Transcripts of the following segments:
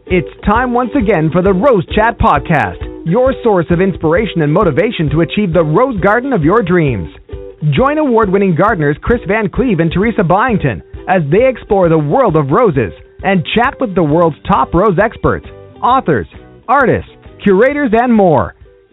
It's time once again for the Rose Chat Podcast, your source of inspiration and motivation to achieve the rose garden of your dreams. Join award-winning gardeners Chris Van Cleve and Teresa Byington as they explore the world of roses and chat with the world's top rose experts, authors, artists, curators, and more.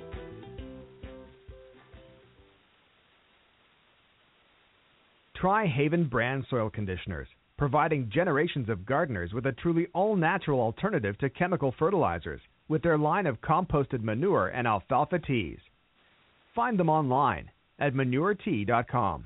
Try Haven brand soil conditioners, providing generations of gardeners with a truly all-natural alternative to chemical fertilizers with their line of composted manure and alfalfa teas. Find them online at manuretea.com.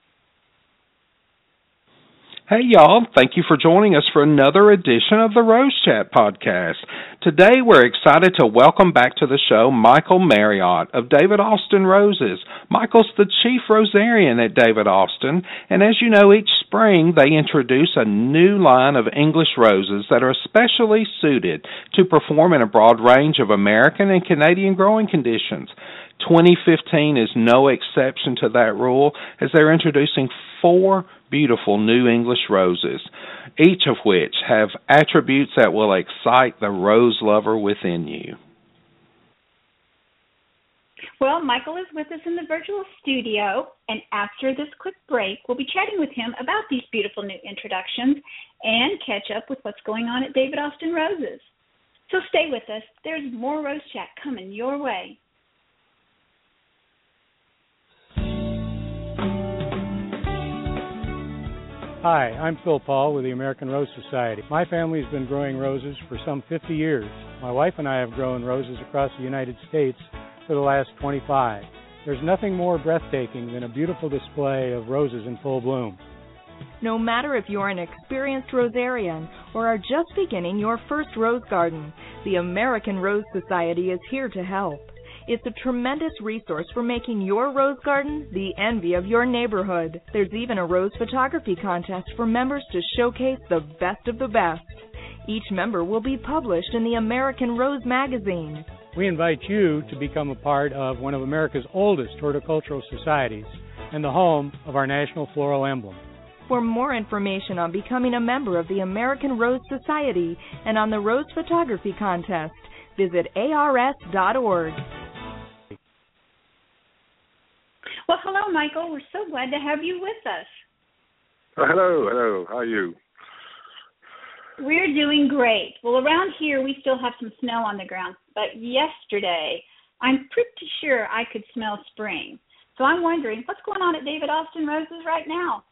Hey, y'all. Thank you for joining us for another edition of the Rose Chat Podcast. Today, we're excited to welcome back to the show Michael Marriott of David Austin Roses. Michael's the chief rosarian at David Austin, and as you know, each spring they introduce a new line of English roses that are especially suited to perform in a broad range of American and Canadian growing conditions. 2015 is no exception to that rule, as they're introducing 4 beautiful new English roses, each of which have attributes that will excite the rose lover within you. Well, Michael is with us in the virtual studio, and after this quick break, we'll be chatting with him about these beautiful new introductions and catch up with what's going on at David Austin Roses. So stay with us. There's more Rose Chat coming your way. Hi, I'm Phil Paul with the American Rose Society. My family has been growing roses for some 50 years. My wife and I have grown roses across the United States for the last 25. There's nothing more breathtaking than a beautiful display of roses in full bloom. No matter if you're an experienced rosarian or are just beginning your first rose garden, the American Rose Society is here to help. It's a tremendous resource for making your rose garden the envy of your neighborhood. There's even a rose photography contest for members to showcase the best of the best. Each member will be published in the American Rose magazine. We invite you to become a part of one of America's oldest horticultural societies and the home of our national floral emblem. For more information on becoming a member of the American Rose Society and on the Rose Photography Contest, visit ars.org. Well, hello, Michael. We're so glad to have you with us. Hello. How are you? We're doing great. Well, around here, we still have some snow on the ground, but yesterday, I'm pretty sure I could smell spring. So I'm wondering, what's going on at David Austin Roses right now?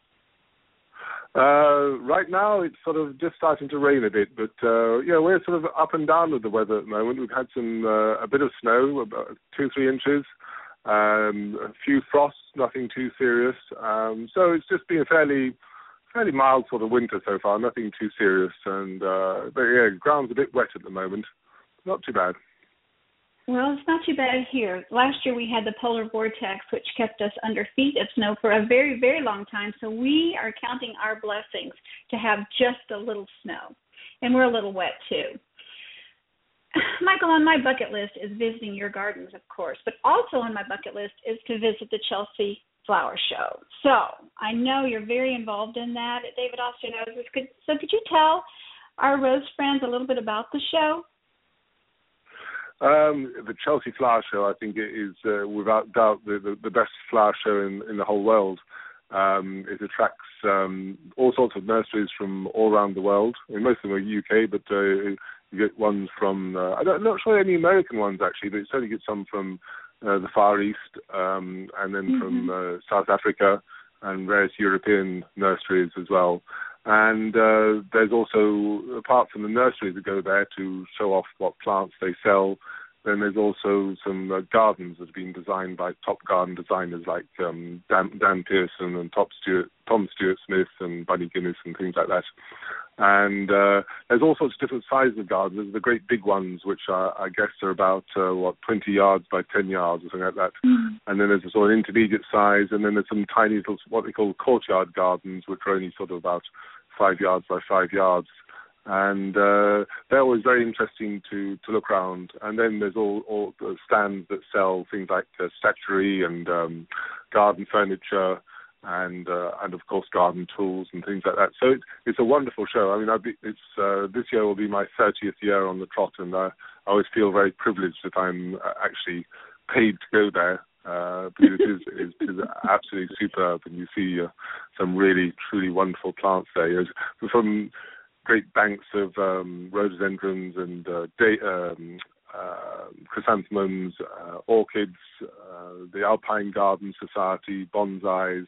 Right now, it's sort of just starting to rain a bit, but we're sort of up and down with the weather at the moment. We've had a bit of snow, about 2-3 inches. A few frosts, nothing too serious. So it's just been a fairly mild sort of winter so far, nothing too serious. But ground's a bit wet at the moment. Not too bad. Well, it's not too bad here. Last year we had the polar vortex, which kept us under feet of snow for a very, very long time. So we are counting our blessings to have just a little snow. And we're a little wet too. Michael, on my bucket list is visiting your gardens, of course, but also on my bucket list is to visit the Chelsea Flower Show. So I know you're very involved in that at David Austin Roses. Could you tell our rose friends a little bit about the show? The Chelsea Flower Show, I think, is without doubt the best flower show in the whole world. It attracts all sorts of nurseries from all around the world. I mean, most of them are UK, but you get ones from, I'm not sure any American ones actually, but you certainly get some from the Far East and then from South Africa and various European nurseries as well. And there's also, apart from the nurseries that go there to show off what plants they sell, then there's also some gardens that have been designed by top garden designers like Dan Pearson and Tom Stuart Smith and Bunny Guinness and things like that. And there's all sorts of different sizes of gardens. There's the great big ones, which I guess are about, 20 yards by 10 yards or something like that. Mm. And then there's a sort of intermediate size, and then there's some tiny little, what they call courtyard gardens, which are only sort of about 5 yards by 5 yards. And they're always very interesting to look around. And then there's all the stands that sell things like statuary and garden furniture and of course garden tools and things like that. So it's a wonderful show. I mean, this year will be my 30th year on the trot, and I always feel very privileged that I'm actually paid to go there, because it is absolutely superb, and you see some really truly wonderful plants there. From great banks of rhododendrons and chrysanthemums, orchids, the Alpine Garden Society, bonsais,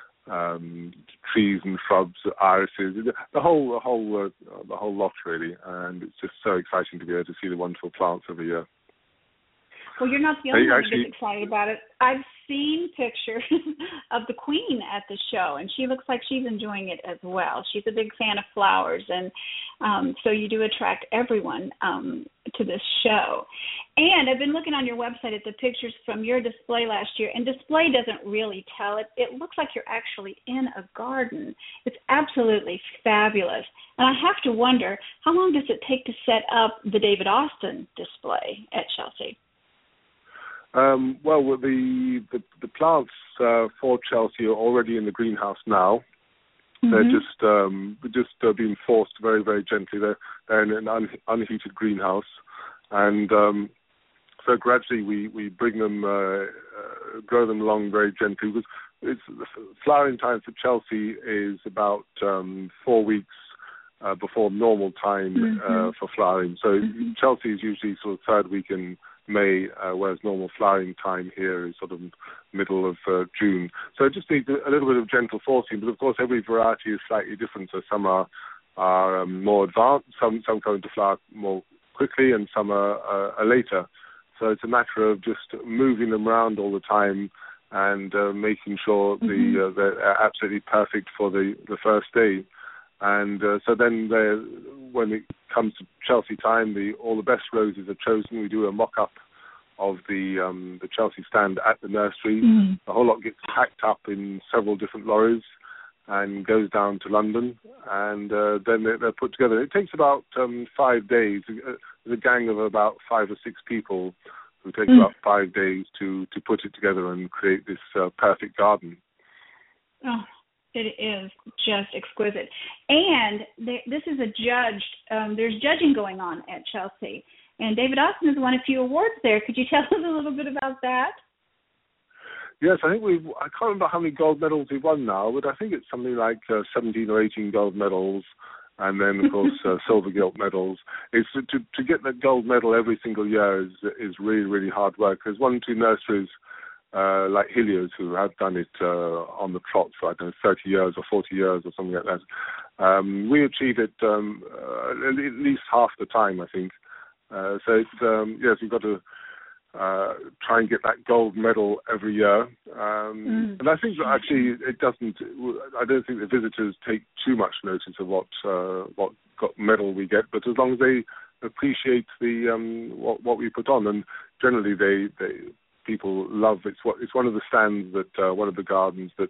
trees and shrubs, irises, the whole lot really, and it's just so exciting to be able to see the wonderful plants every year. Well, you're not the only one who gets excited about it. I've seen pictures of the Queen at the show, and she looks like she's enjoying it as well. She's a big fan of flowers, and so you do attract everyone to this show. And I've been looking on your website at the pictures from your display last year, and display doesn't really tell it. It looks like you're actually in a garden. It's absolutely fabulous. And I have to wonder, how long does it take to set up the David Austin display at Chelsea? Well, the plants for Chelsea are already in the greenhouse now. Mm-hmm. They're just being forced very, very gently. They're in an unheated greenhouse, and so gradually we bring them, grow them along very gently. Because the flowering time for Chelsea is about 4 weeks before normal time for flowering. So Chelsea is usually sort of third week in May, whereas normal flowering time here is sort of middle of June. So it just needs a little bit of gentle forcing, but of course every variety is slightly different. So some are more advanced, some come into flower more quickly, and some are later. So it's a matter of just moving them around all the time and making sure they're absolutely perfect for the first day. And so then when it comes to Chelsea time, all the best roses are chosen. We do a mock-up of the Chelsea stand at the nursery. The whole lot gets packed up in several different lorries and goes down to London, and then they're put together. It takes about 5 days. There's a gang of about 5 or 6 people who take about 5 days to put it together and create this perfect garden. Oh. It is just exquisite. And this is there's judging going on at Chelsea. And David Austin has won a few awards there. Could you tell us a little bit about that? Yes, I think I can't remember how many gold medals we've won now, but I think it's something like 17 or 18 gold medals, and then, of course, silver gilt medals. It's to get that gold medal every single year is really, really hard work. There's 1 or 2 nurseries like Helios, who have done it on the trot for, I don't know, 30 years or 40 years or something like that. We achieve it at least half the time, I think. So it's, yes, you've got to try and get that gold medal every year. And I think that actually I don't think the visitors take too much notice of what medal we get, but as long as they appreciate what we put on, and generally people love it. It's one of the stands that one of the gardens that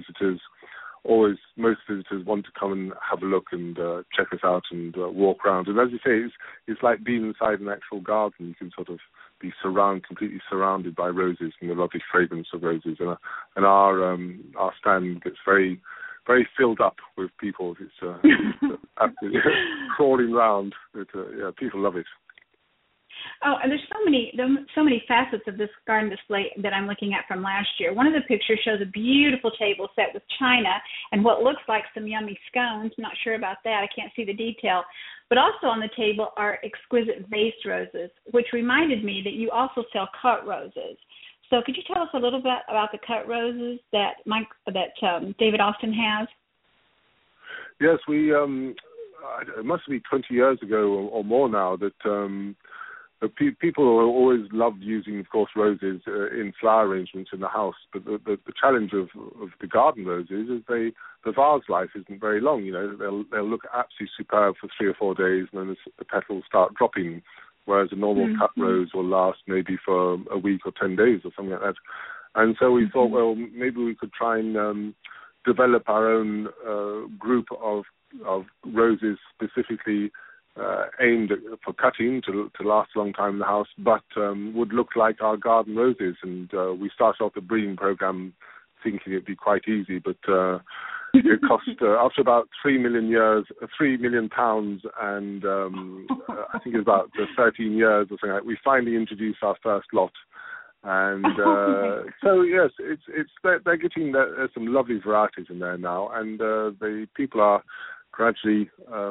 most visitors want to come and have a look and check us out and walk around. And as you say, it's like being inside an actual garden. You can sort of be completely surrounded by roses and the lovely fragrance of roses. And our stand gets very, very filled up with people. It's absolutely crawling around. People love it. Oh, and there's so many facets of this garden display that I'm looking at from last year. One of the pictures shows a beautiful table set with china and what looks like some yummy scones. I'm not sure about that. I can't see the detail. But also on the table are exquisite vase roses, which reminded me that you also sell cut roses. So could you tell us a little bit about the cut roses that David Austin has? Yes, it must be 20 years ago or more now that people have always loved using, of course, roses in flower arrangements in the house. But the challenge of the garden roses is the vase life isn't very long. You know, they'll look absolutely superb for 3 or 4 days, and then the petals start dropping. Whereas a normal cut rose will last maybe for a week or 10 days or something like that. And so we thought, well, maybe we could try and develop our own group of roses specifically aimed for cutting to last a long time in the house, but would look like our garden roses. And we started off the breeding program thinking it'd be quite easy, but it cost after about 3 million pounds, and I think it's about 13 years or something like that, we finally introduced our first lot. And so yes, they're getting some lovely varieties in there now, and the people are gradually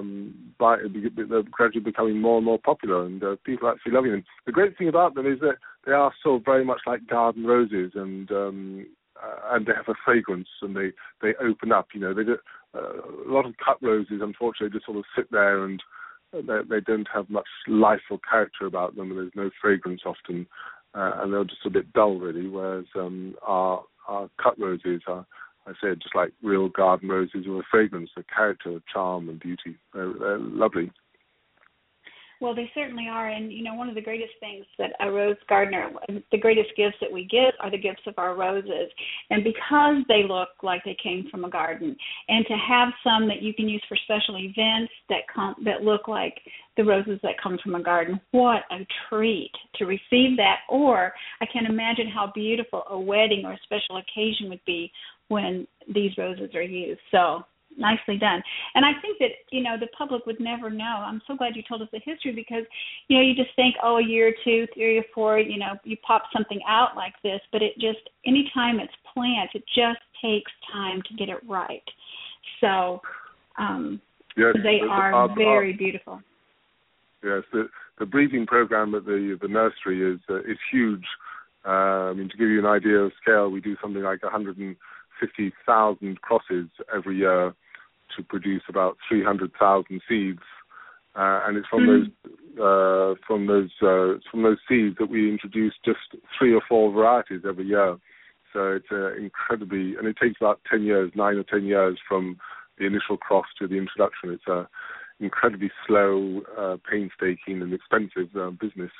becoming more and more popular, and people are actually loving them. The great thing about them is that they are still very much like garden roses, and they have a fragrance, and they open up. You know, a lot of cut roses, unfortunately, just sort of sit there, and they don't have much life or character about them, and there's no fragrance often. And they're just a bit dull, really, whereas our cut roses are, I said, just like real garden roses with a fragrance, a character, a charm and beauty. They're lovely. Well, they certainly are. And, you know, one of the greatest things that a rose gardener, the greatest gifts that we get are the gifts of our roses. And because they look like they came from a garden, and to have some that you can use for special events that look like the roses that come from a garden, what a treat to receive that. Or I can't imagine how beautiful a wedding or a special occasion would be when these roses are used. So nicely done. And I think that, you know, the public would never know. I'm so glad you told us the history, because, you know, you just think, a year or two, 3 or 4, you know, you pop something out like this, but it just, anytime it's planted, it just takes time to get it right. So yes, they are very beautiful. Yes, the breeding program at the nursery is huge. I mean, to give you an idea of scale, we do something like 150,000 crosses every year to produce about 300,000 seeds, and it's from those seeds that we introduce just 3 or 4 varieties every year. So it's incredibly, and it takes about 10 years, 9 or 10 years from the initial cross to the introduction. It's a incredibly slow, painstaking, and expensive business.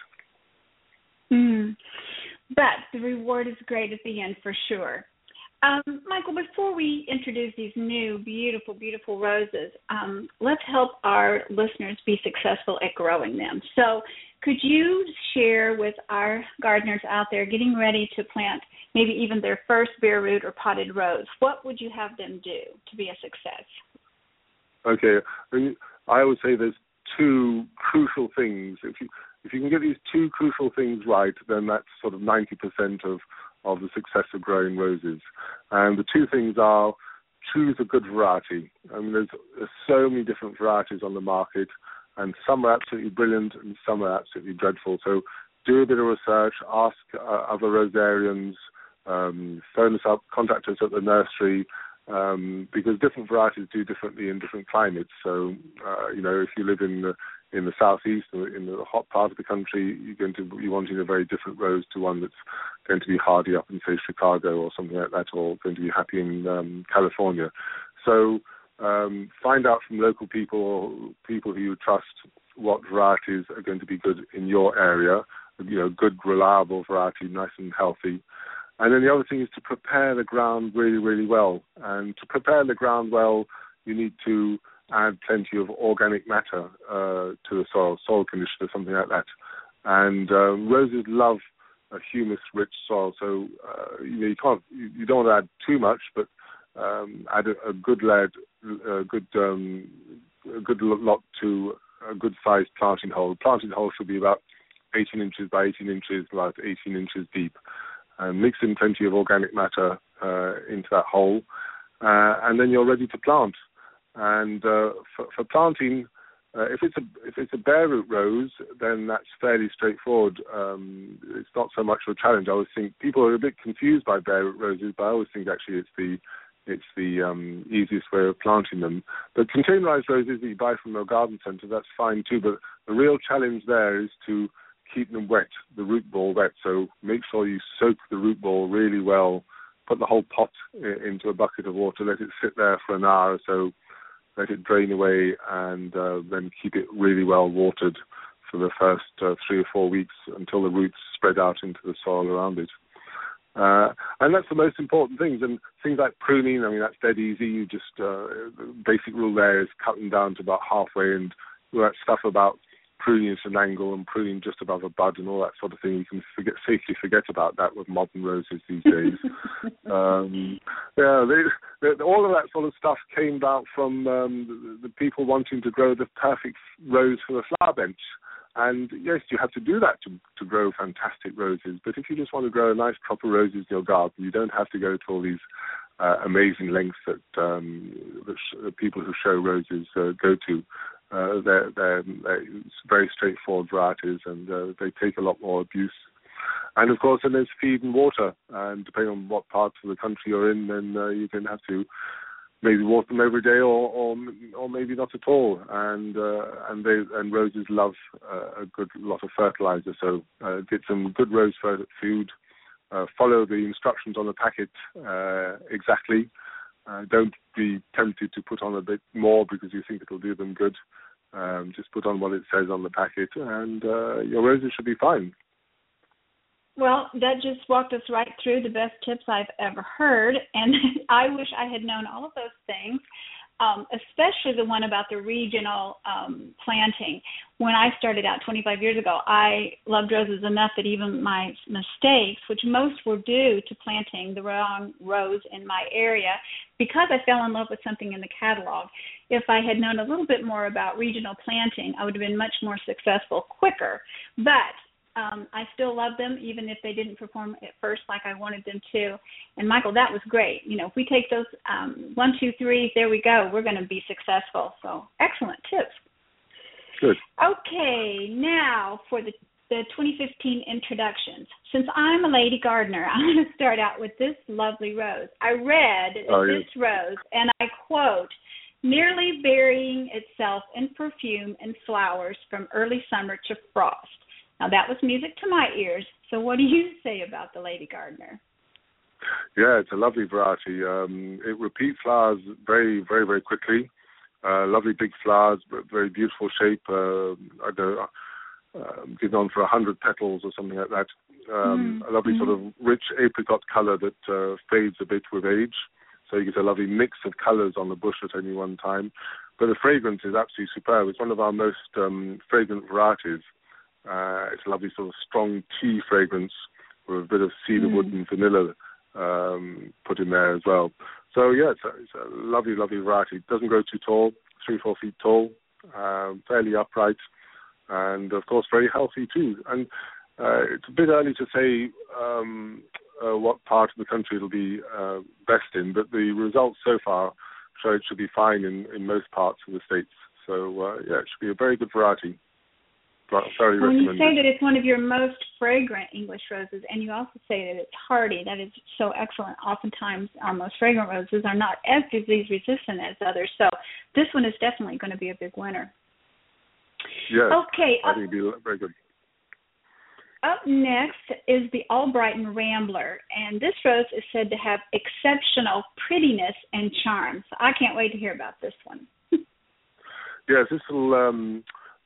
But the reward is great at the end, for sure. Michael, before we introduce these new, beautiful, beautiful roses, let's help our listeners be successful at growing them. So could you share with our gardeners out there getting ready to plant maybe even their first bare root or potted rose, what would you have them do to be a success? Okay. I would say there's 2 crucial things. If you can get these 2 crucial things right, then that's sort of 90% of the success of growing roses. And the 2 things are, choose a good variety. I mean, there's so many different varieties on the market, and some are absolutely brilliant and some are absolutely dreadful. So do a bit of research, ask other rosarians, phone us up, contact us at the nursery, because different varieties do differently in different climates. So, you know, if you live in the southeast, in the hot part of the country, you're going to be wanting a very different rose to one that's going to be hardy up in, say, Chicago or something like that, or going to be happy in California. So find out from local people or people who you trust what varieties are going to be good in your area, you know, good, reliable variety, nice and healthy. And then the other thing is to prepare the ground really, really well. And to prepare the ground well, you need to add plenty of organic matter to the soil conditioner, something like that. And roses love a humus-rich soil, so you don't want to add too much, but add a good lot to a good-sized planting hole. Planting hole should be about 18 inches by 18 inches, about 18 inches deep. Mix in plenty of organic matter into that hole, and then you're ready to plant. And for planting, if it's a bare root rose, then that's fairly straightforward. It's not so much of a challenge. I always think people are a bit confused by bare root roses, but I always think actually it's the easiest way of planting them. But containerized roses that you buy from a garden centre, that's fine too. But the real challenge there is to keep them wet, the root ball wet. So make sure you soak the root ball really well. Put the whole pot into a bucket of water. Let it sit there for an hour or so. Let it drain away, and then keep it really well watered for the first 3 or 4 weeks until the roots spread out into the soil around it. And that's the most important things. And things like pruning, I mean, that's dead easy. You just, the basic rule there is cut them down to about halfway, and all that stuff about pruning at an angle and pruning just above a bud and all that sort of thing. You can safely forget about that with modern roses these days. All of that sort of stuff came about from the people wanting to grow the perfect rose for the flower bench. And yes, you have to do that to grow fantastic roses. But if you just want to grow a nice crop of roses in your garden, you don't have to go to all these amazing lengths that the people who show roses go to. They're very straightforward varieties, and they take a lot more abuse. And of course, then there's feed and water. And depending on what parts of the country you're in, then you can have to maybe water them every day, or maybe not at all. And roses love a good lot of fertilizer. So get some good rose food. Follow the instructions on the packet exactly. Don't be tempted to put on a bit more because you think it'll do them good. Just put on what it says on the packet, and your roses should be fine. Well, that just walked us right through the best tips I've ever heard, and I wish I had known all of those things, especially the one about the regional planting. When I started out 25 years ago, I loved roses enough that even my mistakes, which most were due to planting the wrong rose in my area, because I fell in love with something in the catalog, if I had known a little bit more about regional planting, I would have been much more successful quicker. But I still love them, even if they didn't perform at first like I wanted them to. And, Michael, that was great. You know, if we take those 1, 2, 3, there we go, we're going to be successful. So excellent tips. Good. Okay, now for the 2015 introductions. Since I'm a lady gardener, I'm going to start out with this lovely rose. I read this rose, and I quote, nearly burying itself in perfume and flowers from early summer to frost. Now, that was music to my ears. So what do you say about the Lady Gardener? Yeah, it's a lovely variety. It repeats flowers very, very, very quickly. Lovely big flowers, very beautiful shape. I don't know, getting on for 100 petals or something like that. A lovely sort of rich apricot color that fades a bit with age. So you get a lovely mix of colors on the bush at any one time. But the fragrance is absolutely superb. It's one of our most fragrant varieties. It's a lovely sort of strong tea fragrance with a bit of cedarwood and vanilla put in there as well. So, yeah, it's a lovely, lovely variety. It doesn't grow too tall, 3-4 feet tall, fairly upright, and, of course, very healthy too. And it's a bit early to say what part of the country it'll be best in, but the results so far show it should be fine in most parts of the States. So, yeah, it should be a very good variety. When you say that it's one of your most fragrant English roses, and you also say that it's hardy, that is so excellent. Oftentimes, our most fragrant roses are not as disease-resistant as others, so this one is definitely going to be a big winner. Yes, okay, I think it'll be very good. Up next is the Albrighton Rambler, and this rose is said to have exceptional prettiness and charm. So I can't wait to hear about this one. Yes, this will...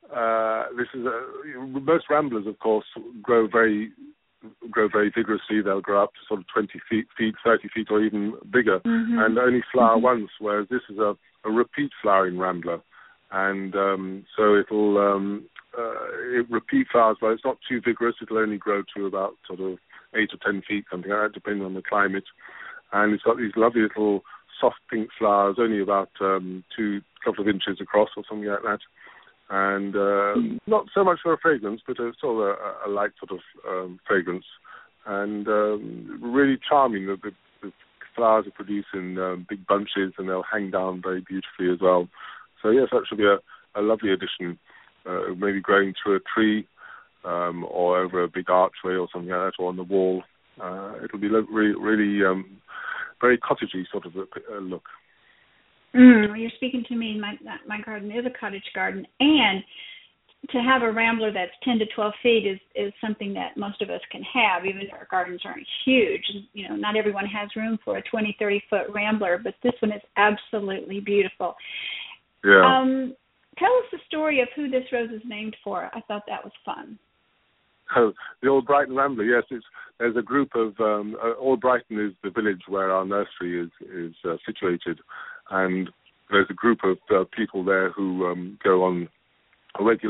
most ramblers, of course, grow very vigorously. They'll grow up to sort of 20 feet, 30 feet, or even bigger, and only flower once. Whereas this is a repeat flowering rambler, and so it repeat flowers, but it's not too vigorous. It'll only grow to about sort of 8 or 10 feet, something like that, depending on the climate. And it's got these lovely little soft pink flowers, only about couple of inches across, or something like that. And not so much for a fragrance, but still a light sort of fragrance, and really charming. The flowers are produced in big bunches, and they'll hang down very beautifully as well. So yes, that should be a lovely addition, maybe growing through a tree or over a big archway or something like that, or on the wall. It'll be really very cottagey sort of a look. Well, you're speaking to me. My garden is a cottage garden, and to have a rambler that's 10 to 12 feet is something that most of us can have, even if our gardens aren't huge. You know, not everyone has room for a 20, 30-foot rambler, but this one is absolutely beautiful. Yeah. Tell us the story of who this rose is named for. I thought that was fun. Oh, the Albrighton Rambler, yes. There's a group of... Albrighton is the village where our nursery is situated. And there's a group of people there who go on a regular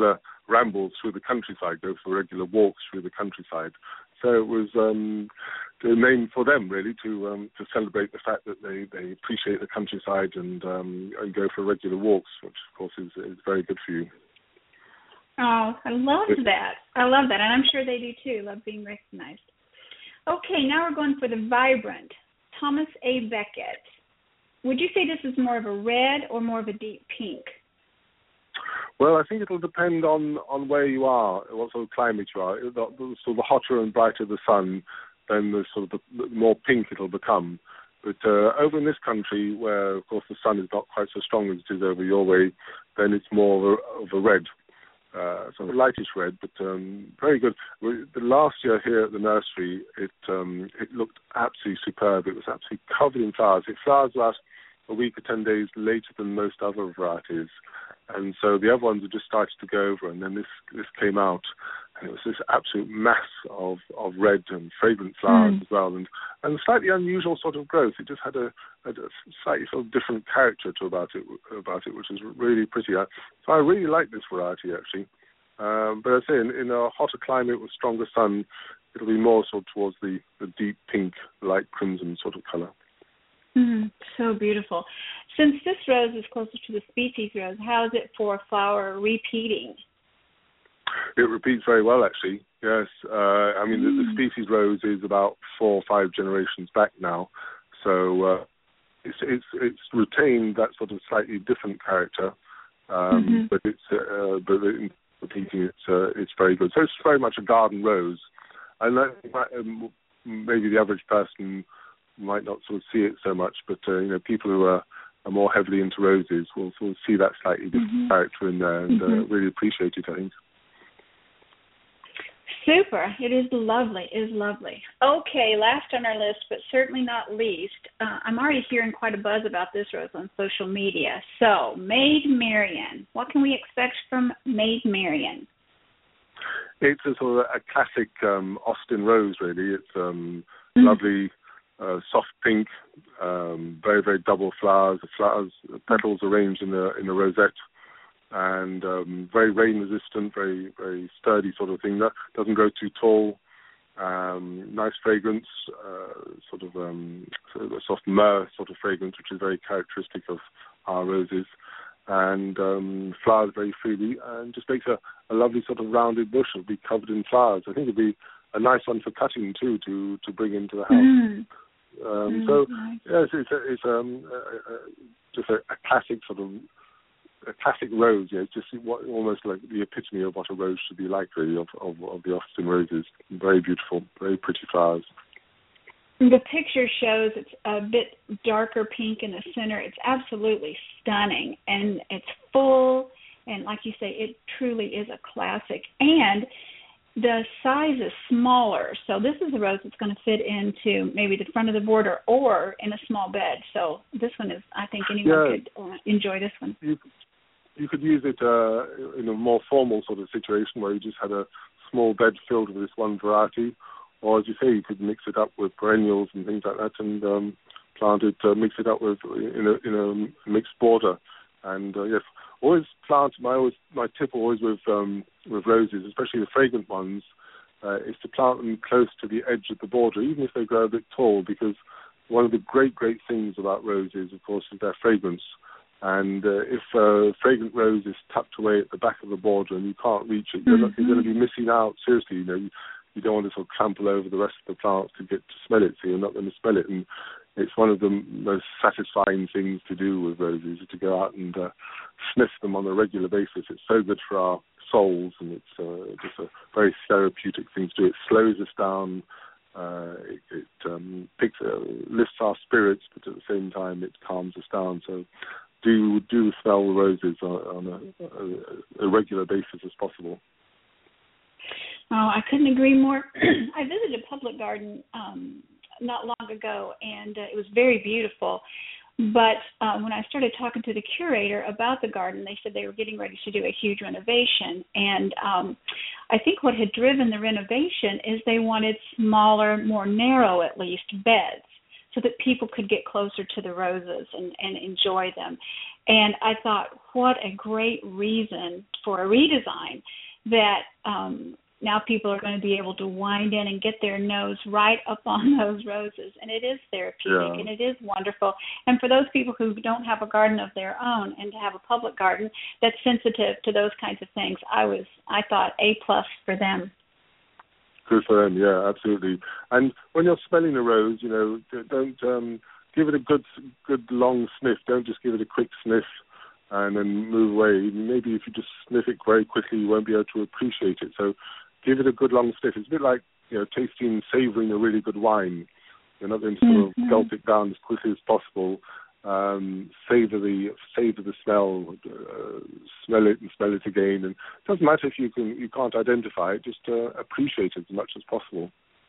rambles through the countryside, go for regular walks through the countryside. So it was the name for them, really, to celebrate the fact that they appreciate the countryside and go for regular walks, which, of course, is very good for you. Oh, I love that. I love that, and I'm sure they do, too, love being recognized. Okay, now we're going for the vibrant. Thomas A. Beckett. Would you say this is more of a red or more of a deep pink? Well, I think it'll depend on where you are, what sort of climate you are. The hotter and brighter the sun, then the more pink it'll become. But over in this country, where, of course, the sun is not quite so strong as it is over your way, then it's more of a red. Sort of lightish red, but very good. The last year here at the nursery, it looked absolutely superb. It was absolutely covered in flowers. It flowers about a week or 10 days later than most other varieties, and so the other ones had just started to go over, and then this came out, and it was this absolute mass of red and fragrant flowers as well, and a slightly unusual sort of growth. It just had a slightly sort of different character about it, which is really pretty. So I really like this variety, actually. But I say in a hotter climate with stronger sun, it'll be more sort of towards the deep pink, light crimson sort of colour. So beautiful. Since this rose is closer to the species rose, how is it for flower repeating? It repeats very well, actually. Yes, I mean the species rose is about 4 or 5 generations back now, so it's retained that sort of slightly different character, but in repeating it's very good. So it's very much a garden rose, and maybe the average person might not sort of see it so much, but people who are more heavily into roses will sort of see that slightly different character in there and really appreciate it, I think. Super. It is lovely. It is lovely. Okay, last on our list, but certainly not least, I'm already hearing quite a buzz about this rose on social media. So, Maid Marian. What can we expect from Maid Marian? It's a sort of a classic Austin rose, really. It's lovely, soft pink, very, very double flowers. The petals arranged in a rosette. And very rain resistant, very, very sturdy sort of thing. That doesn't grow too tall. Nice fragrance, sort of a soft myrrh sort of fragrance, which is very characteristic of our roses. And flowers very freely, and just makes a lovely sort of rounded bush. It'll be covered in flowers. I think it'd be a nice one for cutting too, to bring into the house. So yes, it's just a classic sort of. A classic rose, yeah, it's just almost like the epitome of what a rose should be like, really, of the Austin roses. Very beautiful, very pretty flowers. The picture shows it's a bit darker pink in the center. It's absolutely stunning, and it's full, and like you say, it truly is a classic. And the size is smaller, so this is a rose that's going to fit into maybe the front of the border or in a small bed. So this one is, I think anyone could enjoy this one. You could use it in a more formal sort of situation where you just had a small bed filled with this one variety, or as you say, you could mix it up with perennials and things like that, and plant it, mix it up with in a mixed border. And yes, always plant. My tip always with roses, especially the fragrant ones, is to plant them close to the edge of the border, even if they grow a bit tall, because one of the great things about roses, of course, is their fragrance. And if a fragrant rose is tucked away at the back of the border and you can't reach it, you're going to be missing out. Seriously, you don't want to sort of trample over the rest of the plants to get to smell it, so you're not going to smell it. And it's one of the most satisfying things to do with roses, is to go out and sniff them on a regular basis. It's so good for our souls, and it's just a very therapeutic thing to do. It slows us down. It lifts our spirits, but at the same time it calms us down. So do smell the roses on a regular basis as possible. Oh, I couldn't agree more. I visited a public garden not long ago, and it was very beautiful. But when I started talking to the curator about the garden, they said they were getting ready to do a huge renovation. And I think what had driven the renovation is they wanted smaller, more narrow at least, beds, so that people could get closer to the roses and enjoy them. And I thought, what a great reason for a redesign. that now people are going to be able to wind in and get their nose right up on those roses. And it is therapeutic, and it is wonderful. And for those people who don't have a garden of their own and to have a public garden that's sensitive to those kinds of things, I thought A+ for them. Good for them, yeah, absolutely. And when you're smelling a rose, don't give it a good long sniff. Don't just give it a quick sniff and then move away. Maybe if you just sniff it very quickly, you won't be able to appreciate it. So give it a good long sniff. It's a bit like savoring a really good wine. You're not going to sort of gulp it down as quickly as possible. Savor the smell, smell it again, and it doesn't matter if you can't identify it. Just appreciate it as much as possible.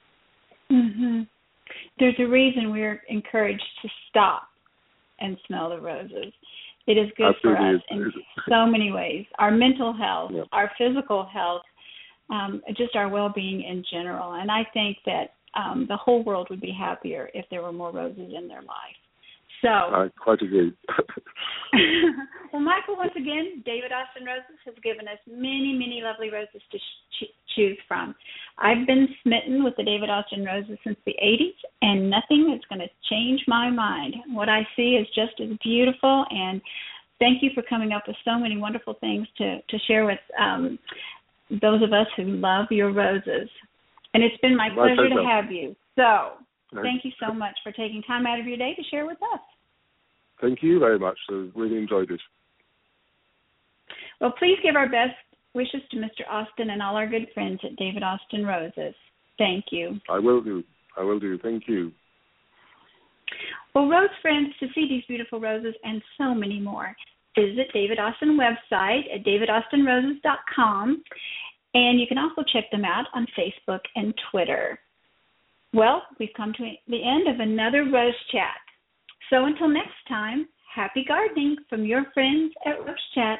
There's a reason we're encouraged to stop and smell the roses. It is good for us in so many ways. Our mental health, our physical health, just our well-being in general. And I think that the whole world would be happier if there were more roses in their life. So I quite agree. Well, Michael, once again, David Austin Roses has given us many, many lovely roses to choose from. I've been smitten with the David Austin Roses since the 80s, and nothing is going to change my mind. What I see is just as beautiful, and thank you for coming up with so many wonderful things to share with those of us who love your roses. And it's been my pleasure to have you. So thank you so much for taking time out of your day to share with us. Thank you very much. I really enjoyed it. Well, please give our best wishes to Mr. Austin and all our good friends at David Austin Roses. Thank you. I will do. Thank you. Well, rose friends, to see these beautiful roses and so many more, visit David Austin website at davidaustinroses.com, and you can also check them out on Facebook and Twitter. Well, we've come to the end of another Rose Chat. So until next time, happy gardening from your friends at Rose Chat.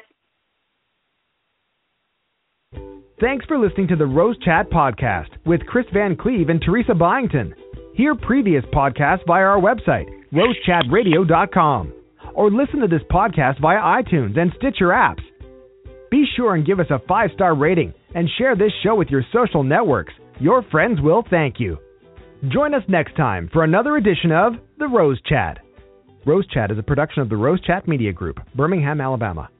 Thanks for listening to the Rose Chat podcast with Chris Van Cleve and Teresa Byington. Hear previous podcasts via our website, rosechatradio.com, or listen to this podcast via iTunes and Stitcher apps. Be sure and give us a 5-star rating and share this show with your social networks. Your friends will thank you. Join us next time for another edition of The Rose Chat. Rose Chat is a production of the Rose Chat Media Group, Birmingham, Alabama.